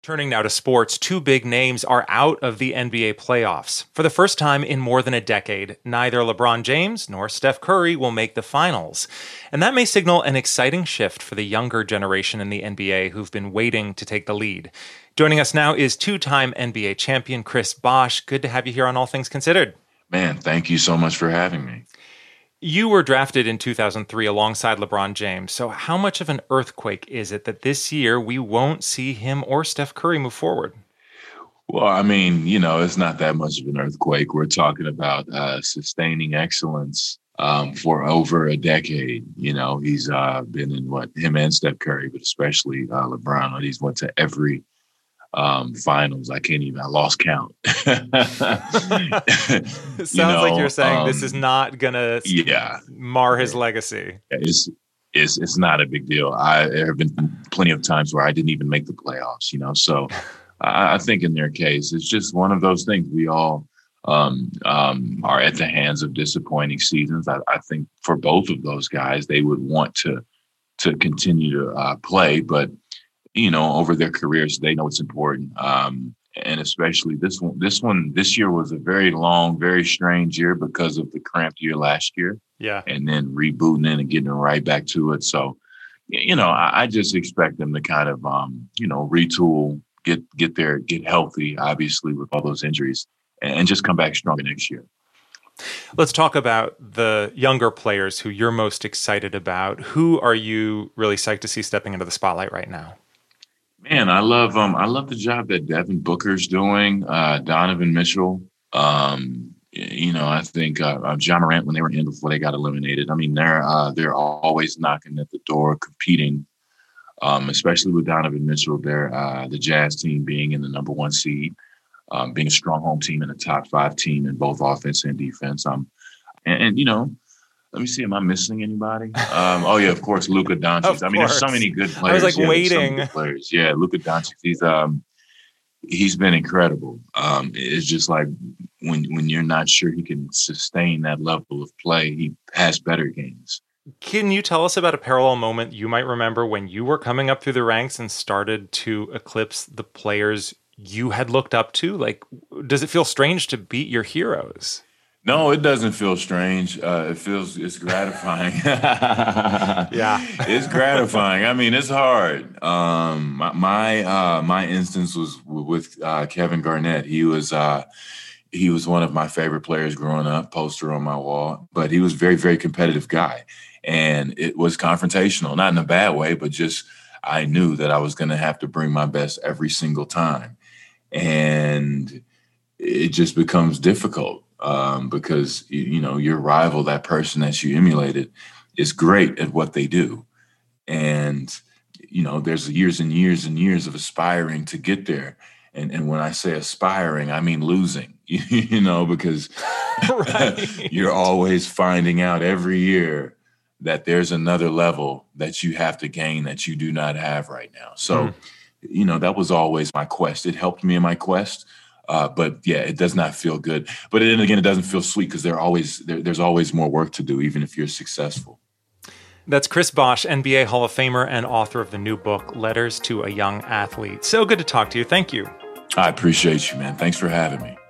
Turning now to sports, two big names are out of the NBA playoffs. For the first time in more than a decade, neither LeBron James nor Steph Curry will make the finals. And that may signal an exciting shift for the younger generation in the NBA who've been waiting to take the lead. Joining us now is two-time NBA champion Chris Bosh. Good to have you here on All Things Considered. Man, thank you so much for having me. You were drafted in 2003 alongside LeBron James. So how much of an earthquake is it that this year we won't see him or Steph Curry move forward? Well, I mean, it's not that much of an earthquake. We're talking about sustaining excellence for over a decade. He's been in him and Steph Curry, but especially LeBron. He's went to every finals. I lost count. It sounds like you're saying this is not gonna mar his legacy. It's not a big deal. There have been plenty of times where I didn't even make the playoffs, so I think in their case it's just one of those things. We all are at the hands of disappointing seasons. I think for both of those guys, they would want to continue to play, but over their careers, they know it's important. And especially this year was a very long, very strange year because of the cramped year last year. Yeah. And then rebooting it and getting right back to it. So, I just expect them to kind of, retool, get healthy, obviously, with all those injuries, and just come back stronger next year. Let's talk about the younger players who you're most excited about. Who are you really psyched to see stepping into the spotlight right now? Man, I love the job that Devin Booker's doing. Donovan Mitchell. I think Ja Morant, when they were in before they got eliminated. I mean, they're always knocking at the door, competing. Especially with Donovan Mitchell, the Jazz team being in the number one seed, being a strong home team and a top 5 team in both offense and defense. Let me see. Am I missing anybody? Of course, Luka Doncic. I mean, there's so many good players. I was waiting. Players. Yeah, Luka Doncic. He's been incredible. It's just like when you're not sure he can sustain that level of play, he has better games. Can you tell us about a parallel moment you might remember when you were coming up through the ranks and started to eclipse the players you had looked up to? Does it feel strange to beat your heroes? No, it doesn't feel strange. It's gratifying. Yeah, it's gratifying. I mean, it's hard. My instance was with Kevin Garnett. He was one of my favorite players growing up, poster on my wall, but he was a very, very competitive guy. And it was confrontational, not in a bad way, but just I knew that I was going to have to bring my best every single time. And it just becomes difficult. Because, your rival, that person that you emulated, is great at what they do. And, there's years and years and years of aspiring to get there. And when I say aspiring, I mean losing, because you're always finding out every year that there's another level that you have to gain that you do not have right now. So, that was always my quest. It helped me in my quest. But yeah, it does not feel good. But then again, it doesn't feel sweet because there's always more work to do, even if you're successful. That's Chris Bosh, NBA Hall of Famer and author of the new book, Letters to a Young Athlete. So good to talk to you. Thank you. I appreciate you, man. Thanks for having me.